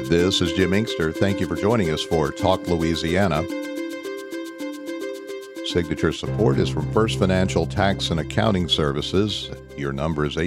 This is Jim Inkster. Thank you for joining us for Talk Louisiana. Signature support is from First Financial Tax and Accounting Services. Your number is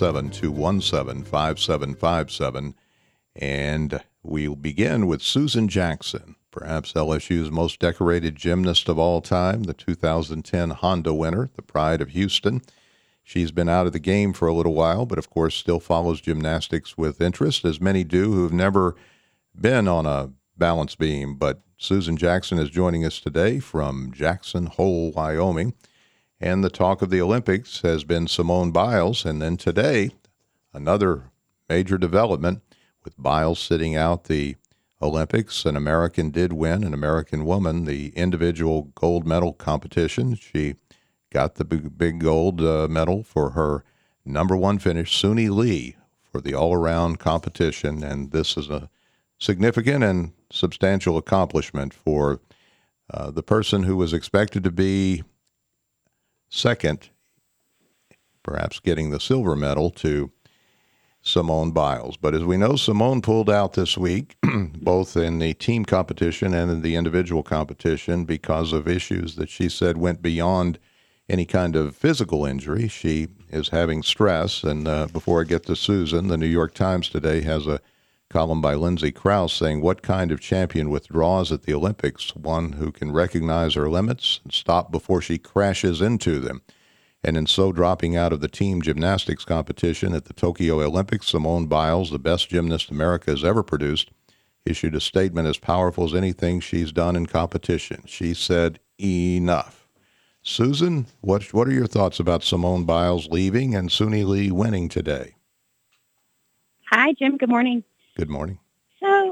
877-217-5757. And we'll begin with Susan Jackson, perhaps LSU's most decorated gymnast of all time, the 2010 Honda winner, the pride of Houston. She's been out of the game for a little while, but of course still follows gymnastics with interest, as many do who've never been on a balance beam. But Susan Jackson is joining us today from Jackson Hole, Wyoming. And the talk of the Olympics has been Simone Biles. And then today, another major development with Biles sitting out the Olympics. An American did win, an American woman, the individual gold medal competition. She got the big gold medal for her number one finish, Suni Lee, for the all-around competition. And this is a significant and substantial accomplishment for the person who was expected to be second, perhaps getting the silver medal, to Simone Biles. But as we know, Simone pulled out this week, both in the team competition and in the individual competition, because of issues that she said went beyond any kind of physical injury. She is having stress. And before I get to Susan, the New York Times today has a column by Lindsay Krause saying, what kind of champion withdraws at the Olympics? One who can recognize her limits and stop before she crashes into them. And in so dropping out of the team gymnastics competition at the Tokyo Olympics, Simone Biles, the best gymnast America has ever produced, issued a statement as powerful as anything she's done in competition. She said, enough. Susan, what are your thoughts about Simone Biles leaving and Suni Lee winning today? Hi, Jim. Good morning. Good morning. So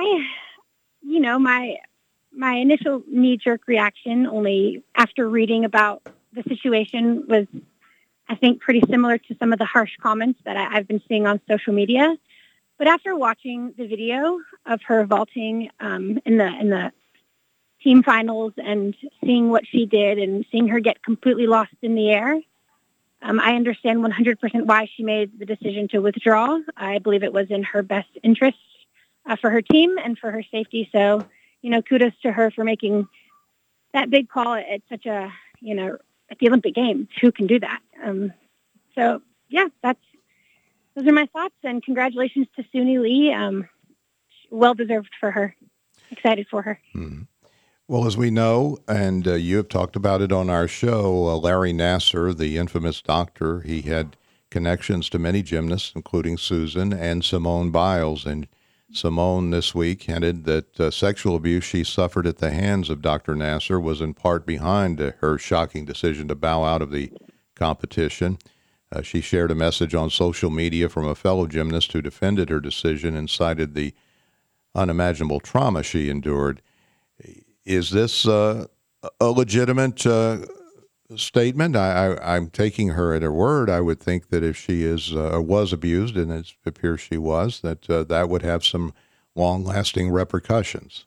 my initial knee-jerk reaction, only after reading about the situation, was, I think, pretty similar to some of the harsh comments that I've been seeing on social media. But after watching the video of her vaulting in the team finals and seeing what she did and seeing her get completely lost in the air, I understand 100% why she made the decision to withdraw. I believe it was in her best interest for her team and for her safety. So, kudos to her for making that big call at such a, at the Olympic Games. Who can do that? Those are my thoughts, and congratulations to Suni Lee. Well deserved for her. Excited for her. Mm-hmm. Well, as we know, and you have talked about it on our show, Larry Nassar, the infamous doctor, he had connections to many gymnasts, including Susan and Simone Biles. And Simone this week hinted that sexual abuse she suffered at the hands of Dr. Nassar was in part behind her shocking decision to bow out of the competition. She shared a message on social media from a fellow gymnast who defended her decision and cited the unimaginable trauma she endured. Is this a legitimate statement? I'm taking her at her word. I would think that if she was abused, and it appears she was, that would have some long-lasting repercussions.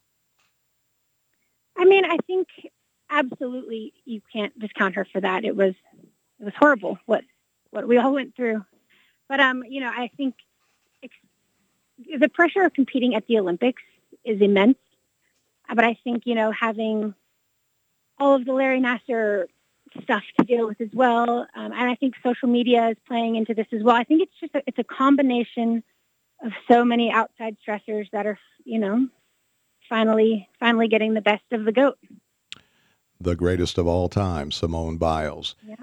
I mean, I think absolutely you can't discount her for that. It was horrible what we all went through. But I think the pressure of competing at the Olympics is immense. But I think, having all of the Larry Nassar stuff to deal with as well, and I think social media is playing into this as well. I think it's a combination of so many outside stressors that are, finally getting the best of the GOAT. The greatest of all time, Simone Biles. Yeah.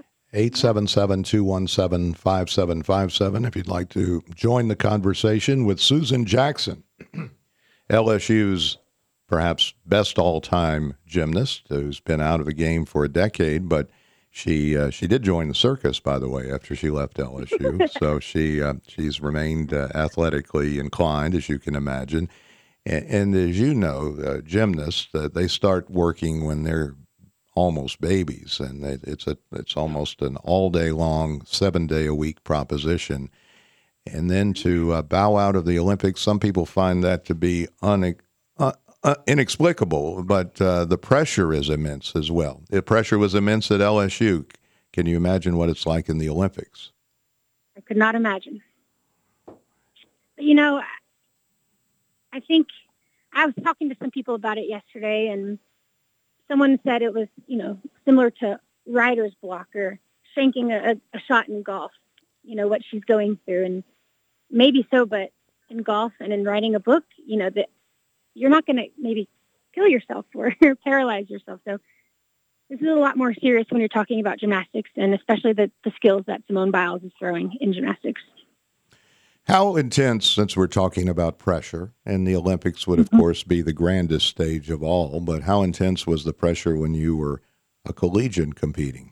877-217-5757 if you'd like to join the conversation with Susan Jackson, LSU's perhaps best all-time gymnast, who's been out of the game for a decade, but she did join the circus, by the way, after she left LSU. So she's remained athletically inclined, as you can imagine. And as you know, gymnasts, they start working when they're almost babies, and it's almost an all-day-long, 7-day-a-week proposition. And then to bow out of the Olympics, some people find that to be inexplicable, but the pressure is immense as well. The pressure was immense at LSU. Can you imagine what it's like in the Olympics? I could not imagine. But, I think I was talking to some people about it yesterday, and someone said it was, similar to writer's block or shanking a shot in golf, what she's going through. And maybe so, but in golf and in writing a book, that you're not going to maybe kill yourself or paralyze yourself. So this is a lot more serious when you're talking about gymnastics, and especially the skills that Simone Biles is throwing in gymnastics. How intense, since we're talking about pressure, and the Olympics would, of course, be the grandest stage of all, but how intense was the pressure when you were a collegian competing?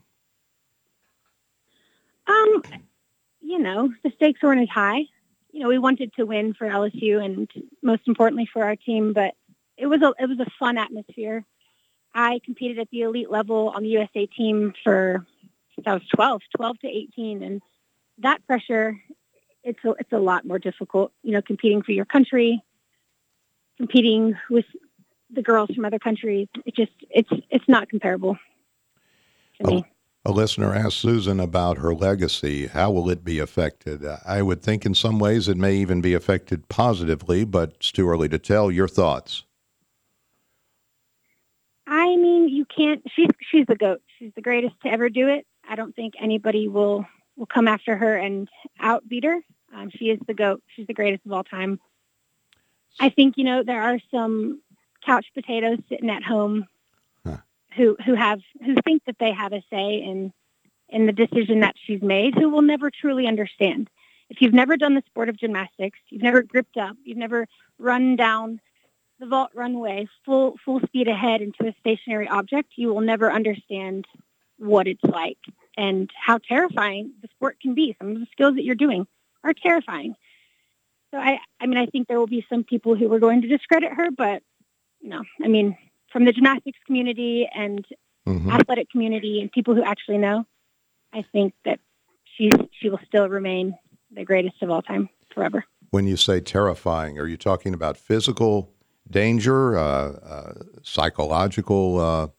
The stakes weren't as high. We wanted to win for LSU and most importantly for our team, but it was a fun atmosphere. I competed at the elite level on the USA team since I was 12 to 18. And that pressure, it's a lot more difficult, competing for your country, competing with the girls from other countries. It's not comparable to me. A listener asked Susan about her legacy. How will it be affected? I would think in some ways it may even be affected positively, but it's too early to tell. Your thoughts? I mean, you can't. She's the GOAT. She's the greatest to ever do it. I don't think anybody will come after her and outbeat her. She is the GOAT. She's the greatest of all time. I think there are some couch potatoes sitting at home who think that they have a say in the decision that she's made, who will never truly understand. If you've never done the sport of gymnastics, you've never gripped up, you've never run down the vault runway full speed ahead into a stationary object, you will never understand what it's like and how terrifying the sport can be. Some of the skills that you're doing are terrifying. So I think there will be some people who are going to discredit her, but from the gymnastics community and athletic community and people who actually know, I think that she will still remain the greatest of all time forever. When you say terrifying, are you talking about physical danger, psychological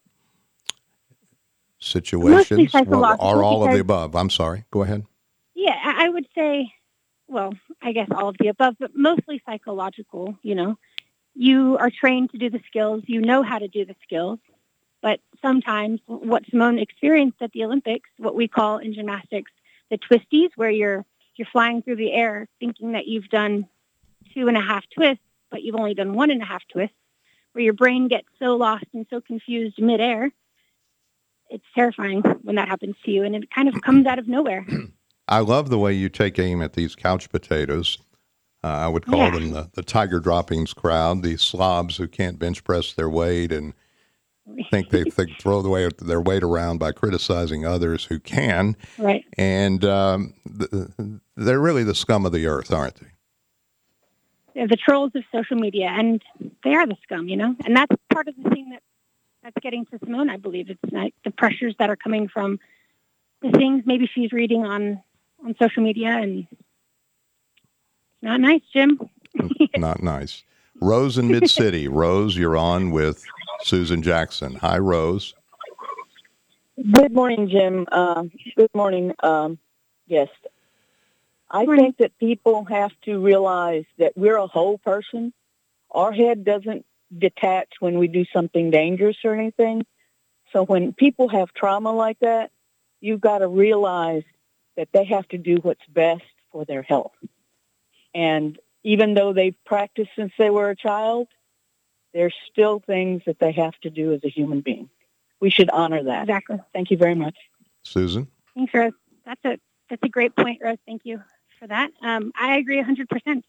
situations, or all of the above? I'm sorry. Go ahead. Yeah, I would say, well, I guess all of the above, but mostly psychological. You are trained to do the skills. You know how to do the skills. But sometimes what Simone experienced at the Olympics, what we call in gymnastics the twisties, where you're flying through the air thinking that you've done 2.5 twists, but you've only done 1.5 twists, where your brain gets so lost and so confused midair. It's terrifying when that happens to you, and it kind of comes out of nowhere. I love the way you take aim at these couch potatoes. I would call them the tiger droppings crowd, these slobs who can't bench press their weight and think they throw their weight around by criticizing others who can. Right. And they're really the scum of the earth, aren't they? They're the trolls of social media, and they are the scum, And that's part of the thing that's getting to Simone, I believe. It's like the pressures that are coming from the things maybe she's reading on social media, and not nice, Jim. Not nice. Rose in Mid-City. Rose, you're on with Susan Jackson. Hi, Rose. Good morning, Jim. Good morning, guest. I think that people have to realize that we're a whole person. Our head doesn't detach when we do something dangerous or anything. So when people have trauma like that, you've got to realize that they have to do what's best for their health. And even though they've practiced since they were a child, there's still things that they have to do as a human being. We should honor that. Exactly. Thank you very much. Susan? Thanks, Rose. That's a great point, Rose. Thank you for that. I agree 100%.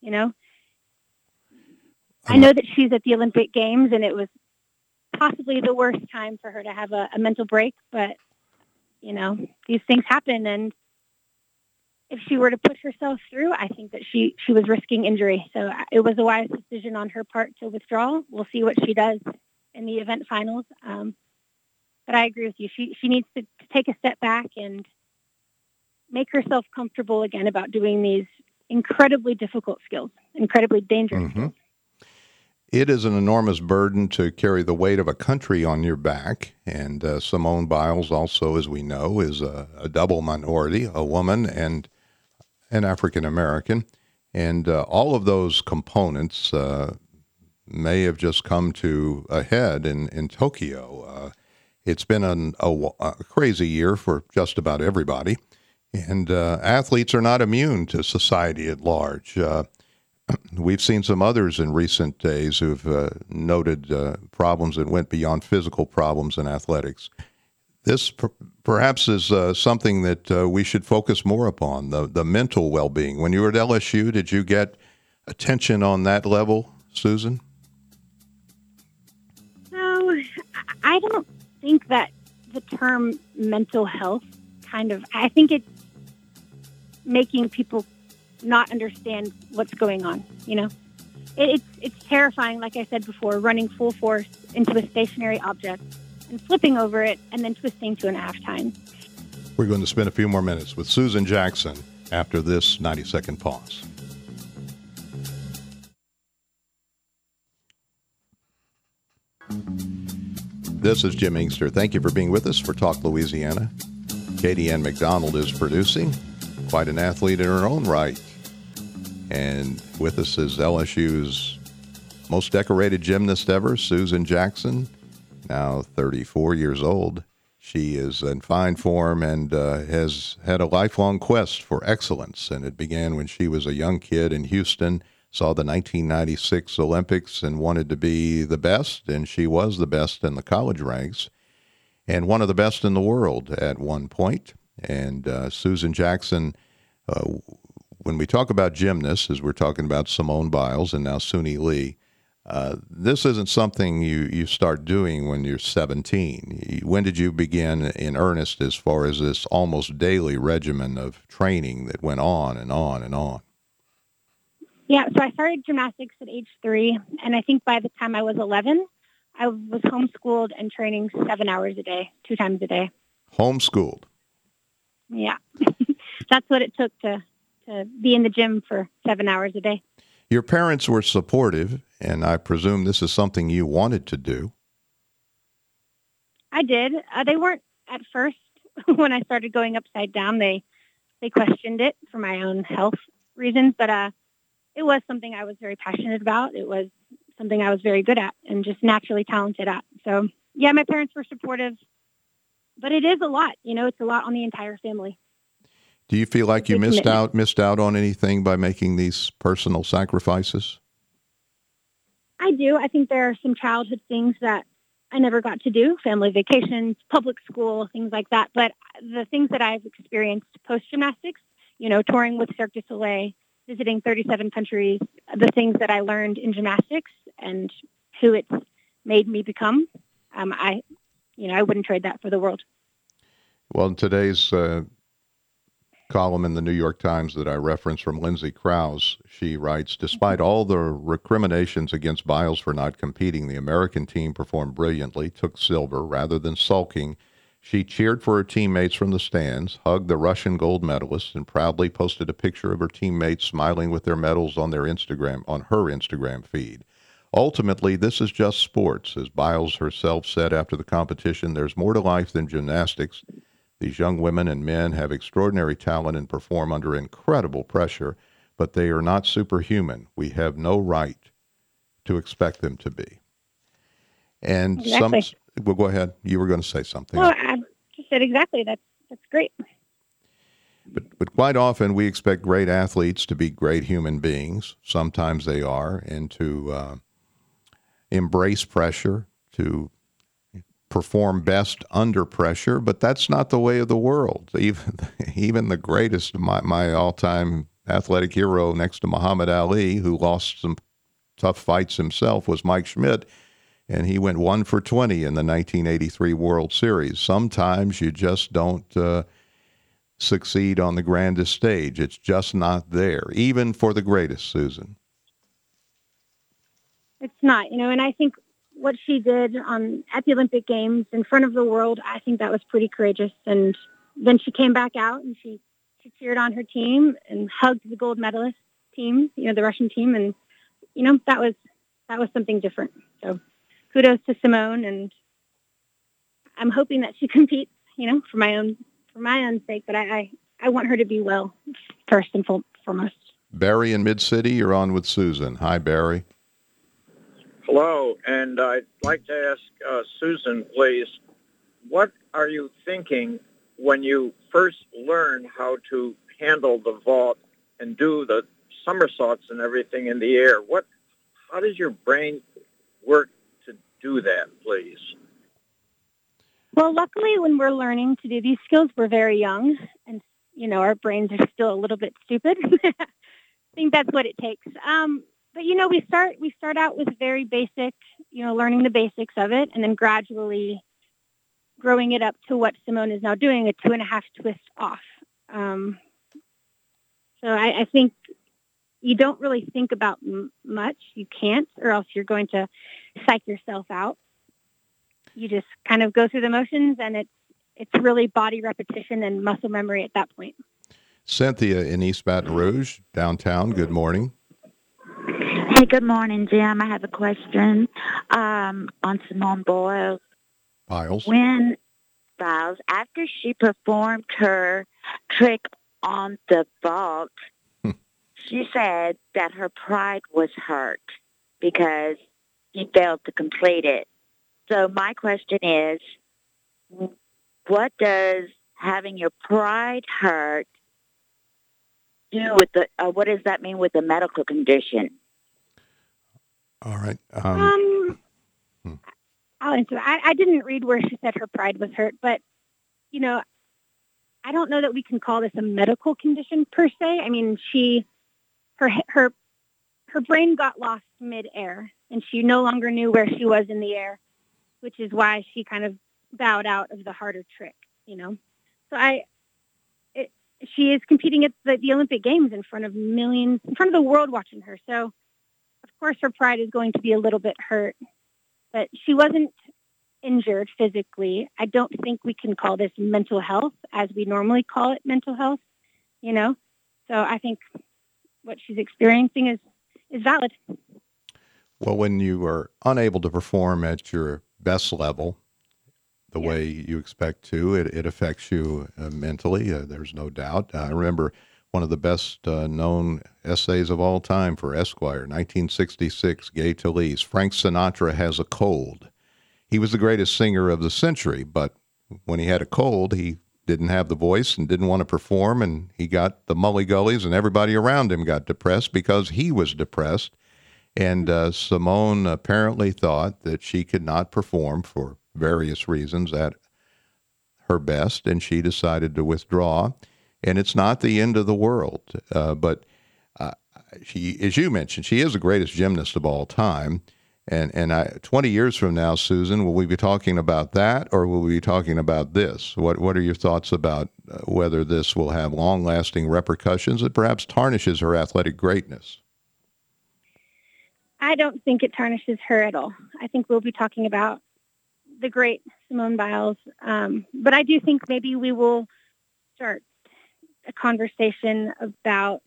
I know that she's at the Olympic Games, and it was possibly the worst time for her to have a mental break, but, these things happen, and if she were to push herself through, I think that she was risking injury. So it was a wise decision on her part to withdraw. We'll see what she does in the event finals. But I agree with you. She needs to take a step back and make herself comfortable again about doing these incredibly difficult skills, incredibly dangerous skills. It is an enormous burden to carry the weight of a country on your back. And Simone Biles also, as we know, is a double minority, a woman and an African-American. And all of those components may have just come to a head in Tokyo. It's been a crazy year for just about everybody. And athletes are not immune to society at large. We've seen some others in recent days who've noted problems that went beyond physical problems in athletics. This perhaps is something that we should focus more upon, the mental well-being. When you were at LSU, did you get attention on that level, Susan? No, I don't think that the term mental health I think it's making people not understand what's going on, It's terrifying, like I said before, running full force into a stationary object and flipping over it and then twisting to an halftime. We're going to spend a few more minutes with Susan Jackson after this 90-second pause. This is Jim Inkster. Thank you for being with us for Talk Louisiana. Katie Ann McDonald is producing, quite an athlete in her own right. And with us is LSU's most decorated gymnast ever, Susan Jackson, now 34 years old. She is in fine form and has had a lifelong quest for excellence. And it began when she was a young kid in Houston, saw the 1996 Olympics and wanted to be the best. And she was the best in the college ranks and one of the best in the world at one point. And Susan Jackson, when we talk about gymnasts, as we're talking about Simone Biles and now Suni Lee, this isn't something you start doing when you're 17. When did you begin in earnest as far as this almost daily regimen of training that went on and on and on? Yeah, so I started gymnastics at age 3, and I think by the time I was 11, I was homeschooled and training 7 hours a day, 2 times a day. Homeschooled? Yeah. That's what it took to be in the gym for 7 hours a day. Your parents were supportive, and I presume this is something you wanted to do. I did. They weren't at first. When I started going upside down, they questioned it for my own health reasons, but it was something I was very passionate about. It was something I was very good at and just naturally talented at. So, yeah, my parents were supportive, but it is a lot. It's a lot on the entire family. Do you feel like you missed out on anything by making these personal sacrifices? I do. I think there are some childhood things that I never got to do, family vacations, public school, things like that. But the things that I've experienced post-gymnastics, touring with Cirque du Soleil, visiting 37 countries, the things that I learned in gymnastics and who it's made me become, I wouldn't trade that for the world. Well, in today's column in the New York Times that I referenced from Lindsay Krause, she writes, despite all the recriminations against Biles for not competing, the American team performed brilliantly, took silver. Rather than sulking, she cheered for her teammates from the stands, hugged the Russian gold medalists, and proudly posted a picture of her teammates smiling with their medals on her Instagram feed. Ultimately, this is just sports. As Biles herself said after the competition, there's more to life than gymnastics. These young women and men have extraordinary talent and perform under incredible pressure, but they are not superhuman. We have no right to expect them to be. And exactly. Well, go ahead. You were going to say something. Well, I just said exactly. That's great. But quite often we expect great athletes to be great human beings. Sometimes they are, and to embrace pressure, to perform best under pressure, but that's not the way of the world. Even the greatest, my all-time athletic hero next to Muhammad Ali, who lost some tough fights himself, was Mike Schmidt, and he went 1 for 20 in the 1983 World Series. Sometimes you just don't succeed on the grandest stage. It's just not there, even for the greatest, Susan. It's not, and I think what she did at the Olympic Games in front of the world, I think that was pretty courageous. And then she came back out and she cheered on her team and hugged the gold medalist team, the Russian team. And, that was something different. So kudos to Simone. And I'm hoping that she competes, for my own sake. But I want her to be well first and foremost. Barry in Mid-City, you're on with Susan. Hi, Barry. Hello, and I'd like to ask Susan, please, what are you thinking when you first learn how to handle the vault and do the somersaults and everything in the air? How does your brain work to do that, please? Well, luckily, when we're learning to do these skills, we're very young, and our brains are still a little bit stupid. I think that's what it takes. But we start out with very basic, learning the basics of it, and then gradually growing it up to what Simone is now doing, a 2.5 twist off. So I think you don't really think about much. You can't, or else you're going to psych yourself out. You just kind of go through the motions, and it's really body repetition and muscle memory at that point. Cynthia in East Baton Rouge, downtown. Good morning. Hey, good morning, Jim. I have a question on Simone Biles. Biles, after she performed her trick on the vault, she said that her pride was hurt because she failed to complete it. So my question is, what does having your pride hurt do with what does that mean with the medical condition? All right. I'll answer that. I didn't read where she said her pride was hurt, but, I don't know that we can call this a medical condition per se. I mean, her brain got lost mid-air, and she no longer knew where she was in the air, which is why she kind of bowed out of the harder trick, So she is competing at the Olympic Games in front of millions, in front of the world watching her. So, of course, her pride is going to be a little bit hurt, but she wasn't injured physically. I don't think we can call this mental health as we normally call it mental health, So I think what she's experiencing is valid. Well, when you are unable to perform at your best level, the way you expect to, it affects you mentally. There's no doubt. I remember one of the best known essays of all time for Esquire, 1966, Gay Talese, Frank Sinatra Has a Cold. He was the greatest singer of the century, but when he had a cold, he didn't have the voice and didn't want to perform, and he got the mully-gullies, and everybody around him got depressed because he was depressed. And Simone apparently thought that she could not perform for various reasons at her best, and she decided to withdraw. And it's not the end of the world, but she, as you mentioned, she is the greatest gymnast of all time. And 20 years from now, Susan, will we be talking about that, or will we be talking about this? What are your thoughts about whether this will have long-lasting repercussions that perhaps tarnishes her athletic greatness? I don't think it tarnishes her at all. I think we'll be talking about the great Simone Biles. But I do think maybe we will start a conversation about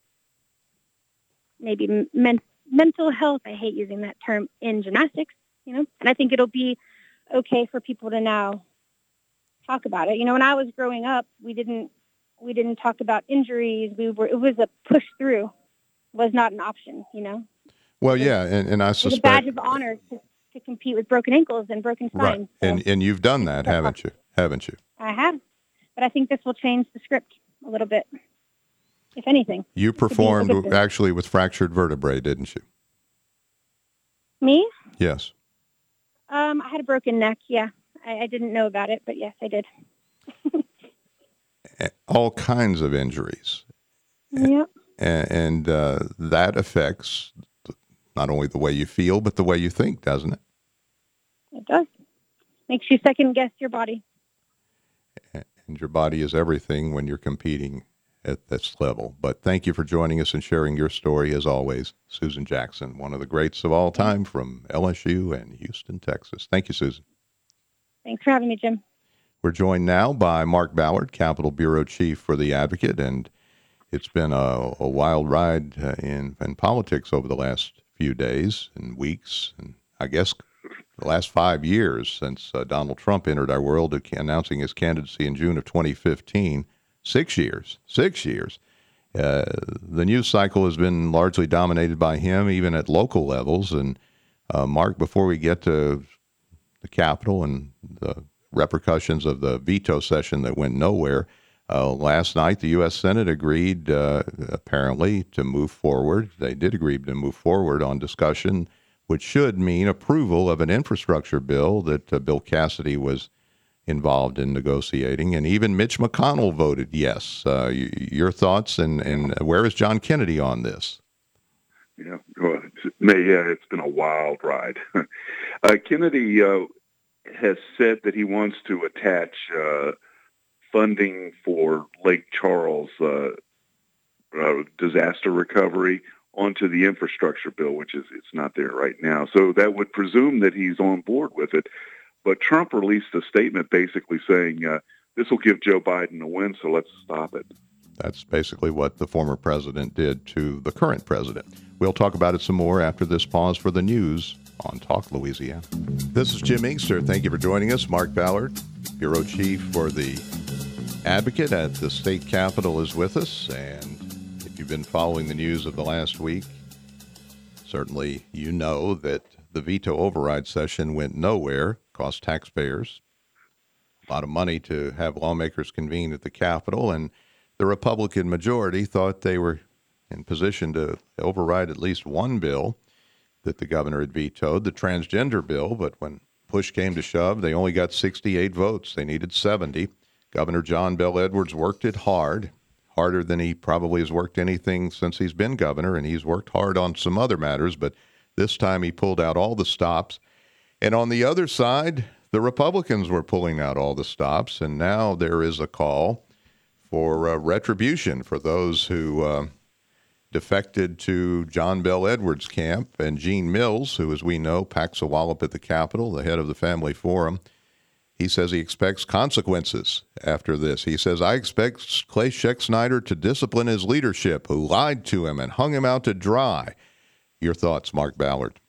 maybe mental health. I hate using that term in gymnastics, and I think it'll be okay for people to now talk about it. When I was growing up, we didn't talk about injuries. It was a push through, was not an option, Well, yeah, and I suspect... It's a badge of honor to compete with broken ankles and broken spines. Right, so. and you've done that, haven't you? I have, but I think this will change the script a little bit, if anything. You performed actually with fractured vertebrae, didn't you? Me? Yes. I had a broken neck, yeah. I didn't know about it, but yes, I did. All kinds of injuries. Yep. And that affects not only the way you feel, but the way you think, doesn't it? It does. Makes you second guess your body. And your body is everything when you're competing at this level. But thank you for joining us and sharing your story, as always. Susan Jackson, one of the greats of all time from LSU and Houston, Texas. Thank you, Susan. Thanks for having me, Jim. We're joined now by Mark Ballard, Capitol Bureau Chief for The Advocate, and it's been a wild ride in politics over the last few days and weeks, and I guess the last 5 years since Donald Trump entered our world announcing his candidacy in June of 2015. 6 years. The news cycle has been largely dominated by him, even at local levels. And Mark, before we get to the Capitol and the repercussions of the veto session that went nowhere, last night the U.S. Senate agreed, apparently, to move forward. They did agree to move forward on discussion, which should mean approval of an infrastructure bill that Bill Cassidy was involved in negotiating, and even Mitch McConnell voted yes. Your thoughts, and where is John Kennedy on this? Yeah, well, it's been a wild ride. Kennedy has said that he wants to attach funding for Lake Charles disaster recovery onto the infrastructure bill, which is it's not there right now. So that would presume that he's on board with it. But Trump released a statement basically saying this will give Joe Biden a win, so let's stop it. That's basically what the former president did to the current president. We'll talk about it some more after this pause for the news on Talk Louisiana. This is Jim Inkster. Thank you for joining us. Mark Ballard, Bureau Chief for the Advocate at the state capitol, is with us. And if you've been following the news of the last week, certainly you know that the veto override session went nowhere, cost taxpayers a lot of money to have lawmakers convene at the Capitol, and the Republican majority thought they were in position to override at least one bill that the governor had vetoed, the transgender bill, but when push came to shove, they only got 68 votes. They needed 70. Governor John Bel Edwards worked it hard, harder than he probably has worked anything since he's been governor, and he's worked hard on some other matters, but this time he pulled out all the stops. And on the other side, the Republicans were pulling out all the stops, and now there is a call for retribution for those who defected to John Bel Edwards' camp. And Gene Mills, who, as we know, packs a wallop at the Capitol, the head of the Family Forum, he says he expects consequences after this. He says, I expect Clay Scheck-Snyder to discipline his leadership, who lied to him and hung him out to dry. Your thoughts, Mark Ballard?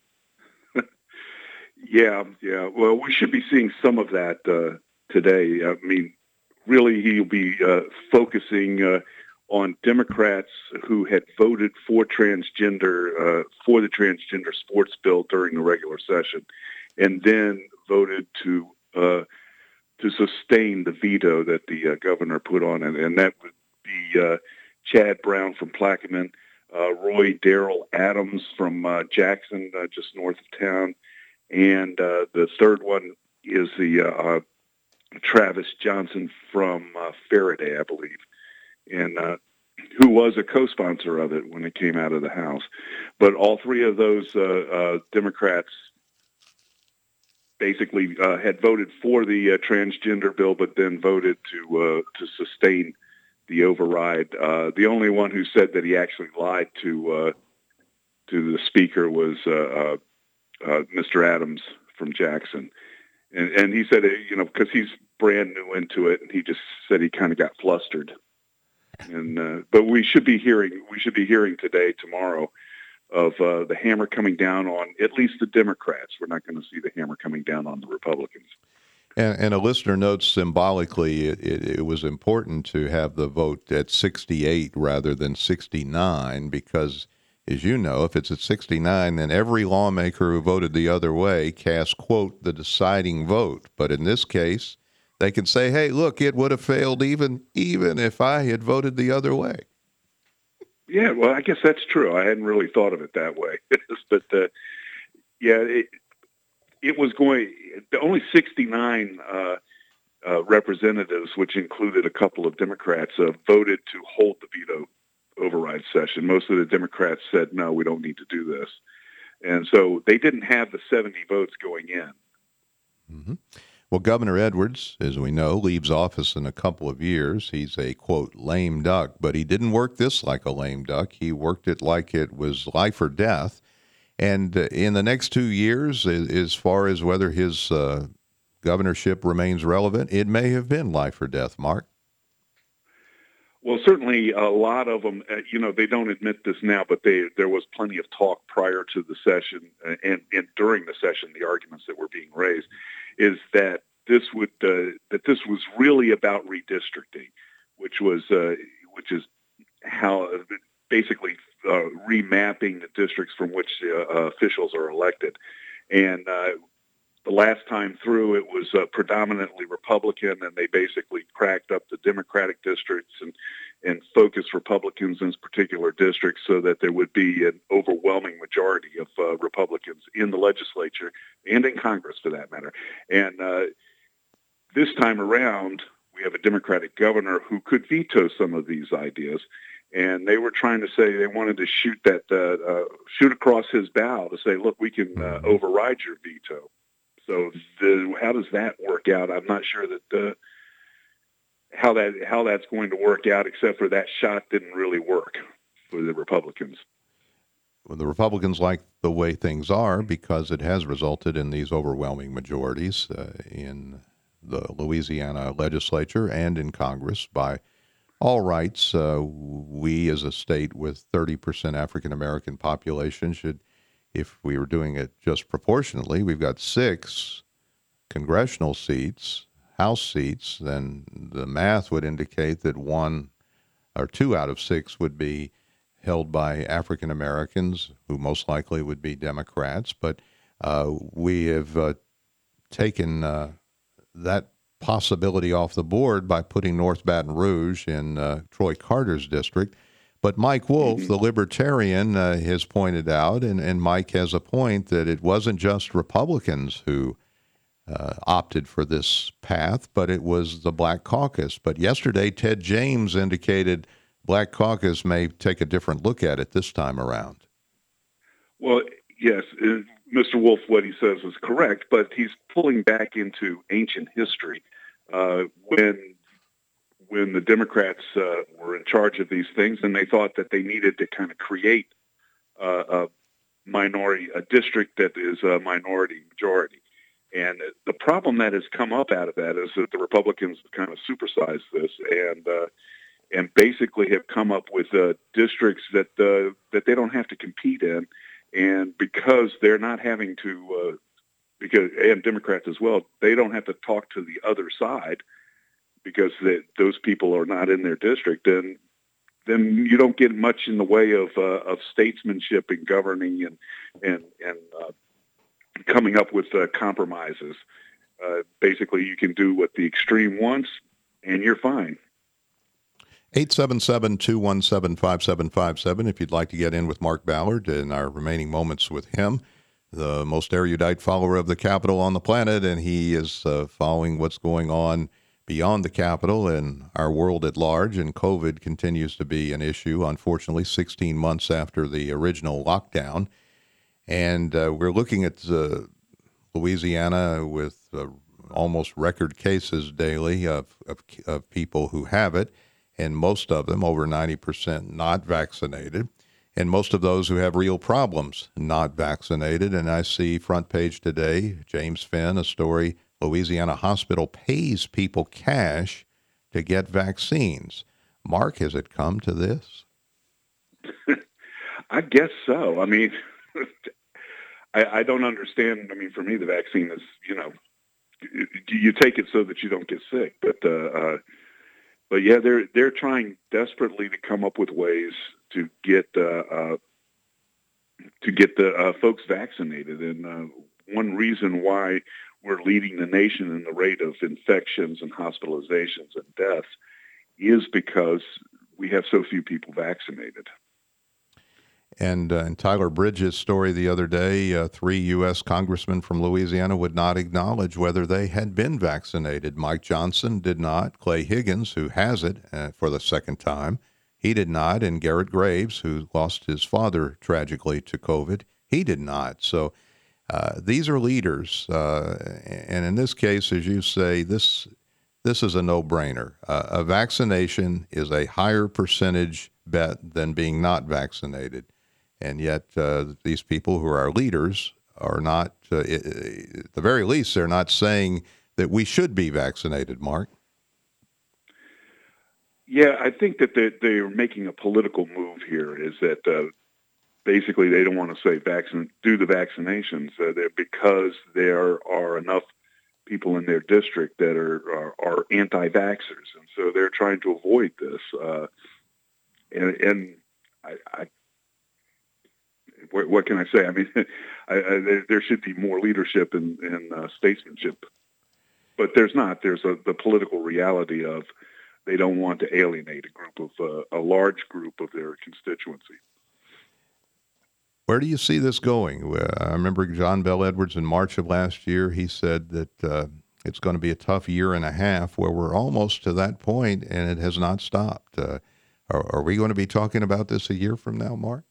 Yeah. Well, we should be seeing some of that today. I mean, really, he'll be focusing on Democrats who had voted for the transgender sports bill during the regular session, and then voted to sustain the veto that the governor put on it, and that would be Chad Brown from Plaquemine, Roy Darrell Adams from Jackson, just north of town, and the third one is the Travis Johnson from Faraday, I believe, and who was a co-sponsor of it when it came out of the House. But all three of those Democrats basically had voted for the transgender bill, but then voted to sustain the override. The only one who said that he actually lied to the speaker was Mr. Adams from Jackson, and he said, because he's brand new into it, and he just said he kind of got flustered. And but we should be hearing today, tomorrow, of the hammer coming down on at least the Democrats. We're not going to see the hammer coming down on the Republicans. And a listener notes symbolically, it was important to have the vote at 68 rather than 69 because, as you know, if it's at 69, then every lawmaker who voted the other way casts, quote, the deciding vote. But in this case, they can say, hey, look, it would have failed even if I had voted the other way. Yeah, well, I guess that's true. I hadn't really thought of it that way. But, it was going – only 69 representatives, which included a couple of Democrats, voted to hold the veto override session. Most of the Democrats said, no, we don't need to do this. And so they didn't have the 70 votes going in. Mm-hmm. Well, Governor Edwards, as we know, leaves office in a couple of years. He's a, quote, lame duck, but he didn't work this like a lame duck. He worked it like it was life or death. And in the next 2 years, as far as whether his governorship remains relevant, it may have been life or death, Mark. Well, certainly a lot of them, they don't admit this now, but there was plenty of talk prior to the session and during the session, the arguments that were being raised, is that this was really about redistricting, which is how basically remapping the districts from which the officials are elected. And the last time through, it was predominantly Republican, and they basically cracked up the Democratic districts and focused Republicans in particular districts so that there would be an overwhelming majority of Republicans in the legislature and in Congress, for that matter. And this time around, we have a Democratic governor who could veto some of these ideas. And they were trying to say they wanted to shoot across his bow to say, look, we can override your veto. So how does that work out? I'm not sure that how that's going to work out, except for that shot didn't really work for the Republicans. Well, the Republicans like the way things are because it has resulted in these overwhelming majorities in the Louisiana legislature and in Congress by all rights. We, as a state with 30% African-American population, should, if we were doing it just proportionately, we've got 6 congressional seats, House seats, then the math would indicate that 1 or 2 out of 6 would be held by African-Americans, who most likely would be Democrats. But we have taken that possibility off the board by putting North Baton Rouge in Troy Carter's district. But Mike Wolf, the libertarian, has pointed out, and Mike has a point, that it wasn't just Republicans who opted for this path, but it was the Black Caucus. But yesterday, Ted James indicated Black Caucus may take a different look at it this time around. Well, yes, Mr. Wolf, what he says is correct, but he's pulling back into ancient history. When the Democrats were in charge of these things, and they thought that they needed to kind of create a district that is a minority majority. And the problem that has come up out of that is that the Republicans have kind of supersized this and basically have come up with districts that they don't have to compete in. And because they're not having to, and Democrats as well, they don't have to talk to the other side because those people are not in their district. And then you don't get much in the way of statesmanship in governing and coming up with compromises. Basically, you can do what the extreme wants, and you're fine. 877-217-5757 if you'd like to get in with Mark Ballard in our remaining moments with him, the most erudite follower of the Capitol on the planet, and he is following what's going on beyond the Capitol and our world at large, and COVID continues to be an issue, unfortunately, 16 months after the original lockdown. And we're looking at Louisiana with almost record cases daily of people who have it, and most of them, over 90%, not vaccinated, and most of those who have real problems not vaccinated. And I see front page today, James Finn, a story, Louisiana hospital pays people cash to get vaccines. Mark, has it come to this? I guess so. I mean, I don't understand. I mean, for me, the vaccine is, you take it so that you don't get sick. But yeah, they're trying desperately to come up with ways to get the folks vaccinated. And one reason why we're leading the nation in the rate of infections and hospitalizations and deaths is because we have so few people vaccinated. And in Tyler Bridges' story the other day, 3 U.S. congressmen from Louisiana would not acknowledge whether they had been vaccinated. Mike Johnson did not. Clay Higgins, who has it for the second time, he did not. And Garrett Graves, who lost his father tragically to COVID, he did not. So these are leaders. And in this case, as you say, this is a no-brainer. A vaccination is a higher percentage bet than being not vaccinated. And yet these people who are our leaders are not, at the very least, they're not saying that we should be vaccinated, Mark. Yeah, I think that they're making a political move here, is that basically they don't want to say do the vaccinations because there are enough people in their district that are anti-vaxxers. And so they're trying to avoid this. And what can I say? I mean, there should be more leadership and statesmanship, but there's not. There's the political reality of they don't want to alienate a large group of their constituency. Where do you see this going? I remember John Bel Edwards in March of last year. He said that it's going to be a tough year and a half, where we're almost to that point, and it has not stopped. Are we going to be talking about this a year from now, Mark?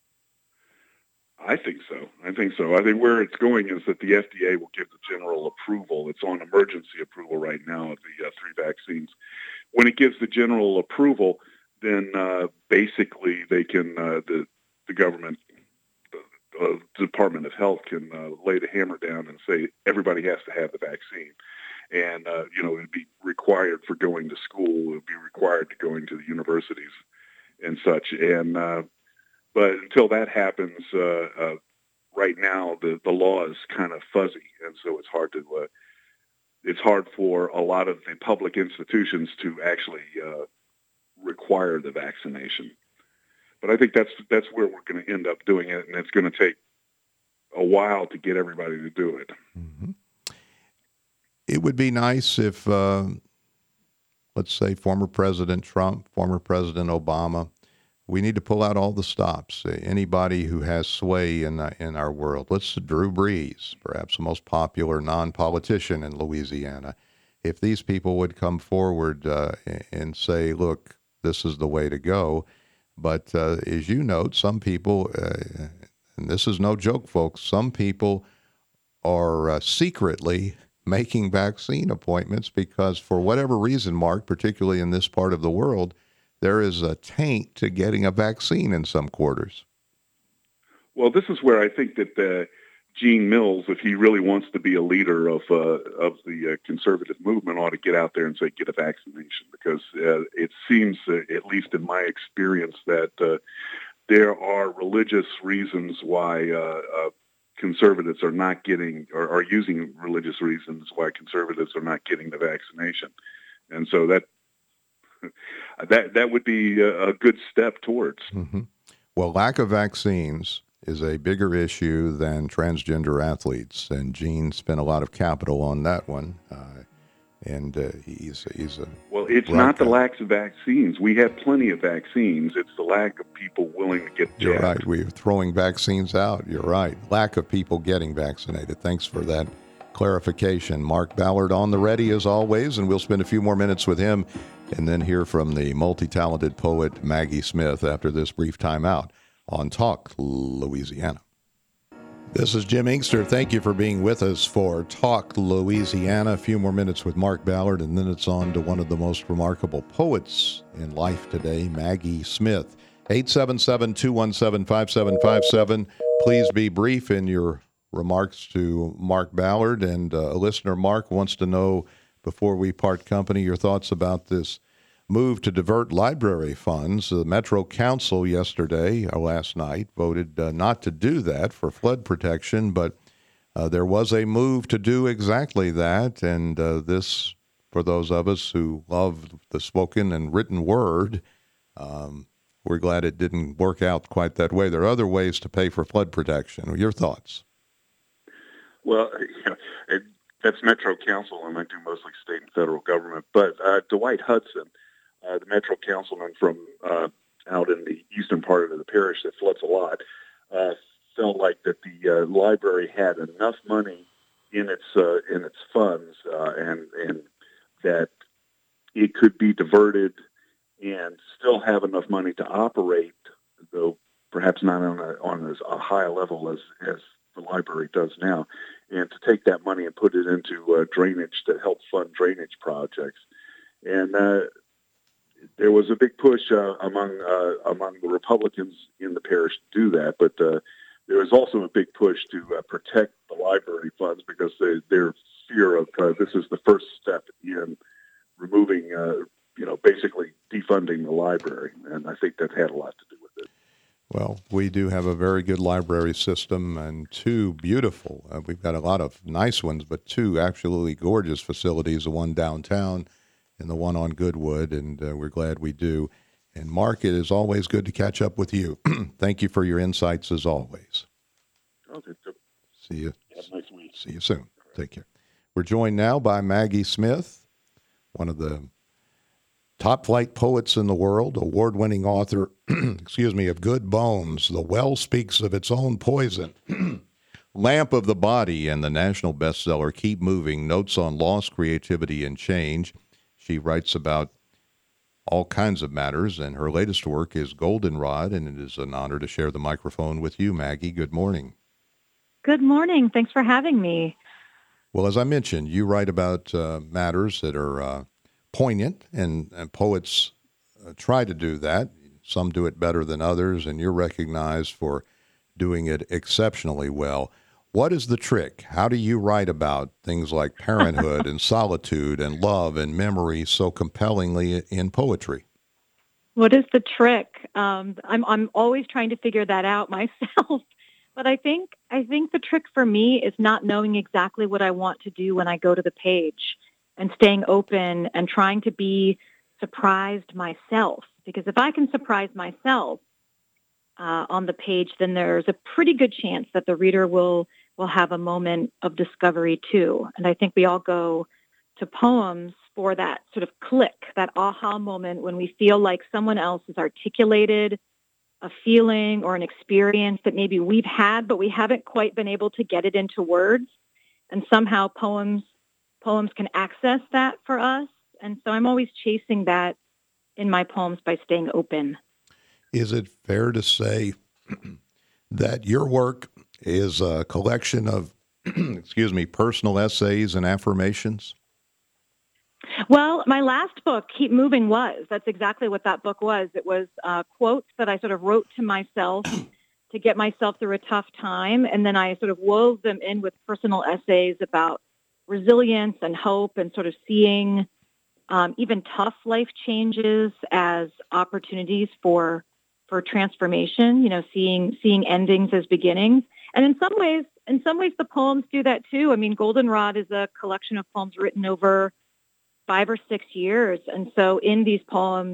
I think so. I think where it's going is that the FDA will give the general approval. It's on emergency approval right now of the 3 vaccines. When it gives the general approval, then basically they can, the government, the Department of Health can lay the hammer down and say everybody has to have the vaccine. And, it'd be required for going to school. It would be required to going to the universities and such. And but until that happens, right now the law is kind of fuzzy, and so it's hard to it's hard for a lot of the public institutions to actually require the vaccination. But I think that's where we're going to end up doing it, and it's going to take a while to get everybody to do it. Mm-hmm. It would be nice if, let's say, former President Trump, former President Obama. We need to pull out all the stops. Anybody who has sway in our world. Let's Drew Brees, perhaps the most popular non-politician in Louisiana. If these people would come forward and say, look, this is the way to go. But as you note, some people, and this is no joke, folks, some people are secretly making vaccine appointments because for whatever reason, Mark, particularly in this part of the world, there is a taint to getting a vaccine in some quarters. Well, this is where I think that Gene Mills, if he really wants to be a leader of the conservative movement, ought to get out there and say, get a vaccination, because it seems, at least in my experience, that there are religious reasons why conservatives are not getting, or are using religious reasons why conservatives are not getting the vaccination. And so that would be a good step towards. Mm-hmm. Well, lack of vaccines is a bigger issue than transgender athletes, and Gene spent a lot of capital on that one. And he's a well. It's not the lack of vaccines. We have plenty of vaccines. It's the lack of people willing to get jabbed. You're right. We're throwing vaccines out. You're right. Lack of people getting vaccinated. Thanks for that clarification. Mark Ballard on the ready as always, and we'll spend a few more minutes with him and then hear from the multi-talented poet Maggie Smith after this brief timeout on Talk Louisiana. This is Jim Inkster. Thank you for being with us for Talk Louisiana. A few more minutes with Mark Ballard, and then it's on to one of the most remarkable poets in life today, Maggie Smith. 877-217-5757. Please be brief in your remarks to Mark Ballard. And a listener, Mark, wants to know, before we part company, your thoughts about this move to divert library funds. The Metro Council last night, voted not to do that for flood protection, but there was a move to do exactly that. And this, for those of us who love the spoken and written word, we're glad it didn't work out quite that way. There are other ways to pay for flood protection. Your thoughts? Well, that's Metro Council, and I do mostly state and federal government. But Dwight Hudson, the Metro Councilman from out in the eastern part of the parish that floods a lot, felt like that the library had enough money in its funds, and that it could be diverted and still have enough money to operate, though perhaps not on as a high level as the library does now, and to take that money and put it into drainage to help fund drainage projects. And there was a big push among the Republicans in the parish to do that, but there was also a big push to protect the library funds, because their fear of this is the first step in removing, basically defunding the library, and I think that had a lot to do with it. Well, we do have a very good library system, and two beautiful. We've got a lot of nice ones, but two absolutely gorgeous facilities, the one downtown and the one on Goodwood, and we're glad we do. And Mark, it is always good to catch up with you. Thank you for your insights as always. Okay. See you. Have a nice week. See you soon. Take care. We're joined now by Maggie Smith, one of the top flight poets in the world, award-winning author, of Good Bones. The Well Speaks of Its Own Poison. Lamp of the Body and the national bestseller Keep Moving, Notes on Loss, Creativity, and Change. She writes about all kinds of matters, and her latest work is Goldenrod, and it is an honor to share the microphone with you, Maggie. Good morning. Good morning. Thanks for having me. Well, as I mentioned, you write about matters that are poignant, and poets try to do that. Some do it better than others, and you're recognized for doing it exceptionally well. What is the trick? How do you write about things like parenthood and solitude and love and memory so compellingly in poetry? What is the trick? I'm always trying to figure that out myself. But I think the trick for me is not knowing exactly what I want to do when I go to the page, and staying open and trying to be surprised myself. Because if I can surprise myself on the page, then there's a pretty good chance that the reader will have a moment of discovery too. And I think we all go to poems for that sort of click, that aha moment when we feel like someone else has articulated a feeling or an experience that maybe we've had, but we haven't quite been able to get it into words. And somehow poems can access that for us. And so I'm always chasing that in my poems by staying open. Is it fair to say that your work is a collection of, personal essays and affirmations? Well, my last book, Keep Moving, was. That's exactly what that book was. It was quotes that I sort of wrote to myself to get myself through a tough time. And then I sort of wove them in with personal essays about resilience and hope, and sort of seeing even tough life changes as opportunities for transformation, seeing endings as beginnings. And in some ways, the poems do that too. I mean, Goldenrod is a collection of poems written over 5 or 6 years. And so in these poems,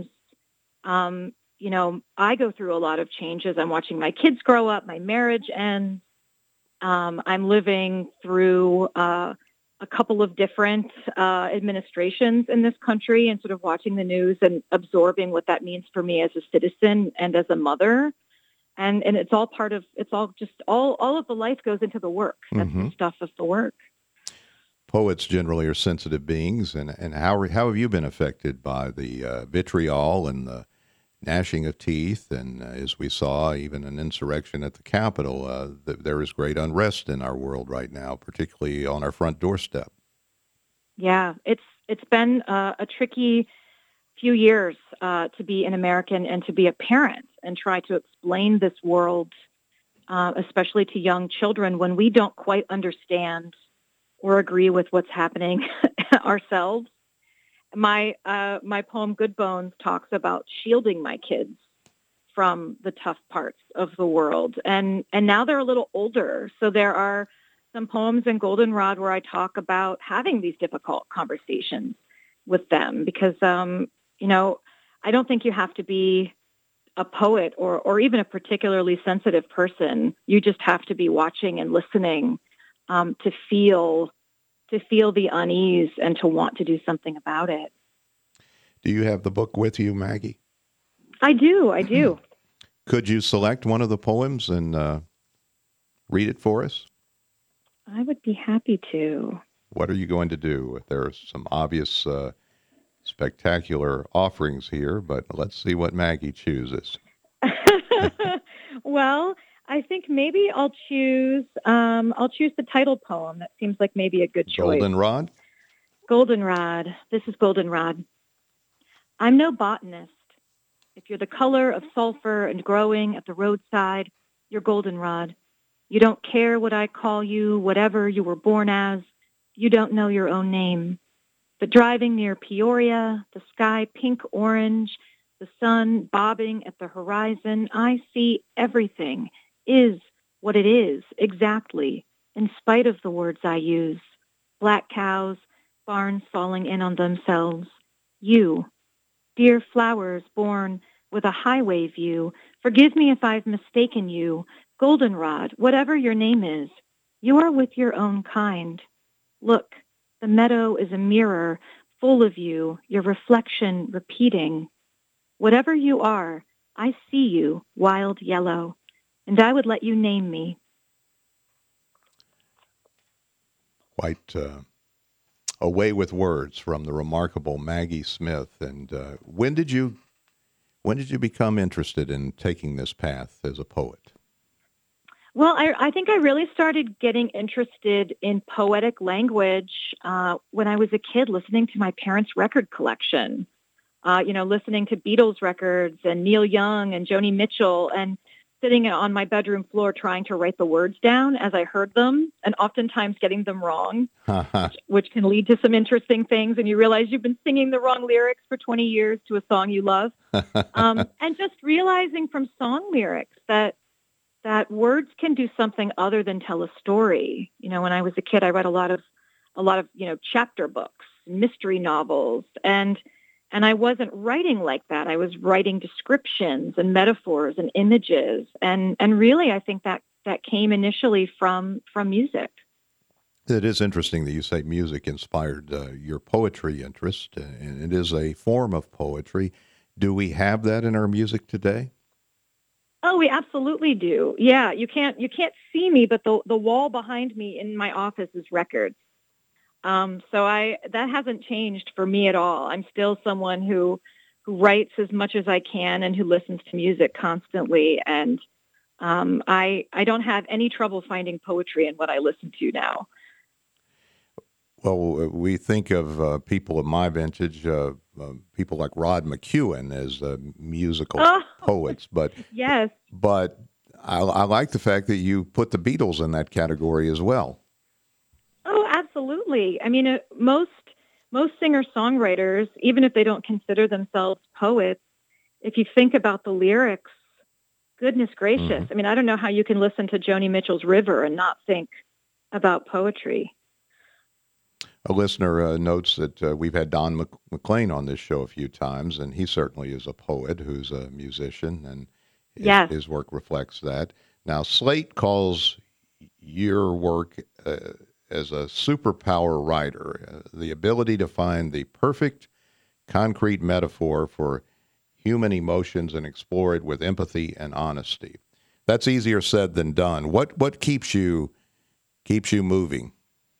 I go through a lot of changes. I'm watching my kids grow up, my marriage ends. I'm living through a couple of different administrations in this country, and sort of watching the news and absorbing what that means for me as a citizen and as a mother. And it's all all of the life goes into the work. That's the stuff of the work. Poets generally are sensitive beings, and how have you been affected by the vitriol and the gnashing of teeth? And as we saw, even an insurrection at the Capitol, there is great unrest in our world right now, particularly on our front doorstep. Yeah, it's been a tricky few years to be an American and to be a parent and try to explain this world, especially to young children, when we don't quite understand or agree with what's happening ourselves. My poem Good Bones talks about shielding my kids from the tough parts of the world. And now they're a little older. So there are some poems in Goldenrod where I talk about having these difficult conversations with them, because, I don't think you have to be a poet or even a particularly sensitive person. You just have to be watching and listening to feel the unease and to want to do something about it. Do you have the book with you, Maggie? I do. Could you select one of the poems and read it for us? I would be happy to. What are you going to do? There are some obvious spectacular offerings here, but let's see what Maggie chooses. Well, I think maybe I'll choose the title poem. That seems like maybe a good choice. Goldenrod? Goldenrod. This is Goldenrod. I'm no botanist. If you're the color of sulfur and growing at the roadside, you're goldenrod. You don't care what I call you, whatever you were born as. You don't know your own name. But driving near Peoria, the sky pink-orange, the sun bobbing at the horizon, I see everything is what it is, exactly, in spite of the words I use. Black cows, barns falling in on themselves. You, dear flowers born with a highway view. Forgive me if I've mistaken you. Goldenrod, whatever your name is, you are with your own kind. Look, the meadow is a mirror full of you, your reflection repeating. Whatever you are, I see you, wild yellow, and I would let you name me. Quite a way with words from the remarkable Maggie Smith. And when did you become interested in taking this path as a poet? Well, I think I really started getting interested in poetic language when I was a kid, listening to my parents' record collection. Listening to Beatles records and Neil Young and Joni Mitchell, and sitting on my bedroom floor trying to write the words down as I heard them, and oftentimes getting them wrong, which can lead to some interesting things. And you realize you've been singing the wrong lyrics for 20 years to a song you love. And just realizing from song lyrics that words can do something other than tell a story. When I was a kid, I read a lot of chapter books, mystery novels, and I wasn't writing like that. I was writing descriptions and metaphors and images, and really, I think that came initially from music. It is interesting that you say music inspired your poetry interest, and it is a form of poetry. Do we have that in our music today? Oh, we absolutely do. Yeah, you can't see me, but the wall behind me in my office is records. So that hasn't changed for me at all. I'm still someone who writes as much as I can and who listens to music constantly. And I don't have any trouble finding poetry in what I listen to now. Well, we think of people of my vintage, people like Rod McEwen as musical poets, but yes. But I like the fact that you put the Beatles in that category as well. Oh, absolutely. I mean, most singer-songwriters, even if they don't consider themselves poets, if you think about the lyrics, goodness gracious. Mm-hmm. I mean, I don't know how you can listen to Joni Mitchell's River and not think about poetry. A listener notes that we've had Don McLean on this show a few times, and he certainly is a poet who's a musician, and his work reflects that. Now, Slate calls your work as a superpower writer, the ability to find the perfect concrete metaphor for human emotions and explore it with empathy and honesty. That's easier said than done. What keeps you moving?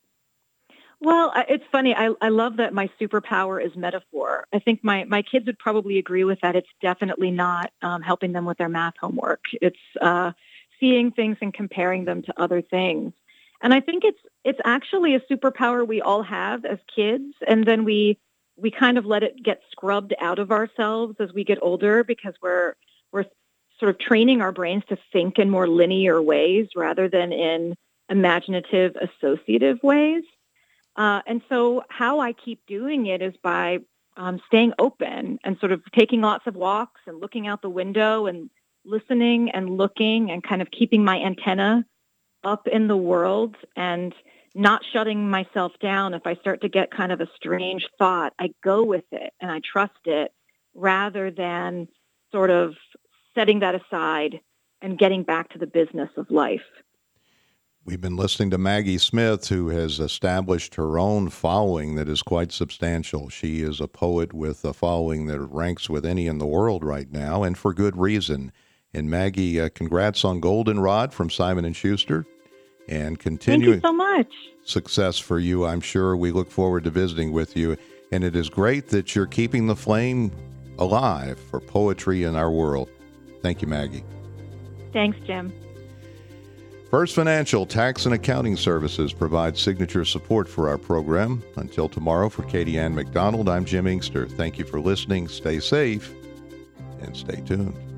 Well, it's funny. I love that my superpower is metaphor. I think my kids would probably agree with that. It's definitely not helping them with their math homework. It's seeing things and comparing them to other things. And I think it's actually a superpower we all have as kids, and then we kind of let it get scrubbed out of ourselves as we get older because we're sort of training our brains to think in more linear ways rather than in imaginative, associative ways. And so how I keep doing it is by staying open and sort of taking lots of walks and looking out the window and listening and looking and kind of keeping my antenna up in the world and not shutting myself down. If I start to get kind of a strange thought, I go with it and I trust it rather than sort of setting that aside and getting back to the business of life. We've been listening to Maggie Smith, who has established her own following that is quite substantial. She is a poet with a following that ranks with any in the world right now, and for good reason. And Maggie, congrats on Goldenrod from Simon & Schuster, and continuing Thank you so much. Success for you, I'm sure. We look forward to visiting with you, and it is great that you're keeping the flame alive for poetry in our world. Thank you, Maggie. Thanks, Jim. First Financial Tax and Accounting Services provides signature support for our program. Until tomorrow, for Katie Ann McDonald, I'm Jim Inkster. Thank you for listening. Stay safe and stay tuned.